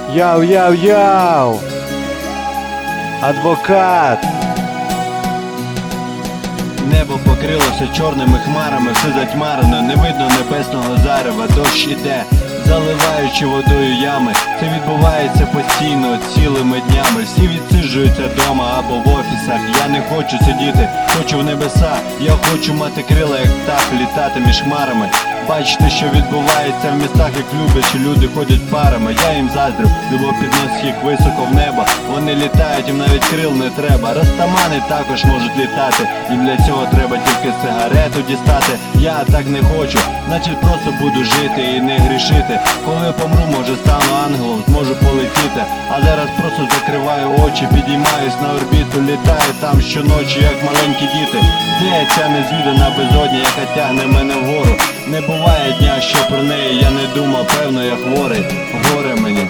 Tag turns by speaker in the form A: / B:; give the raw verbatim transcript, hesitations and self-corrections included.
A: Яу-яу-яу! Адвокат!
B: Небо покрилося чорними хмарами, все затьмарено, не видно небесного зарева, дощ іде, заливаючи водою ями. Це відбувається постійно, цілими днями. Всі відсиджуються вдома або в офісах. Я не хочу сидіти, хочу в небеса. Я хочу мати крила, як птах, літати між хмарами. Бачити, що відбувається в містах, як люблячі люди ходять парами. Я їм заздрю, любов підносить їх високо в небо. Вони літають, їм навіть крил не треба. Растамани також можуть літати, їм для цього треба тільки сигарету дістати. Я так не хочу, значить просто буду жити і не грішити. Коли помру, може стану ангелом, зможу полетіти. А зараз просто закриваю очі, підіймаюсь на орбіту, літаю там щоночі, як маленькі діти. Де ця незвідана безодня, яка тягне мене вгору? Не буває дня, що про неї я не думав, певно я хворий, горе мені.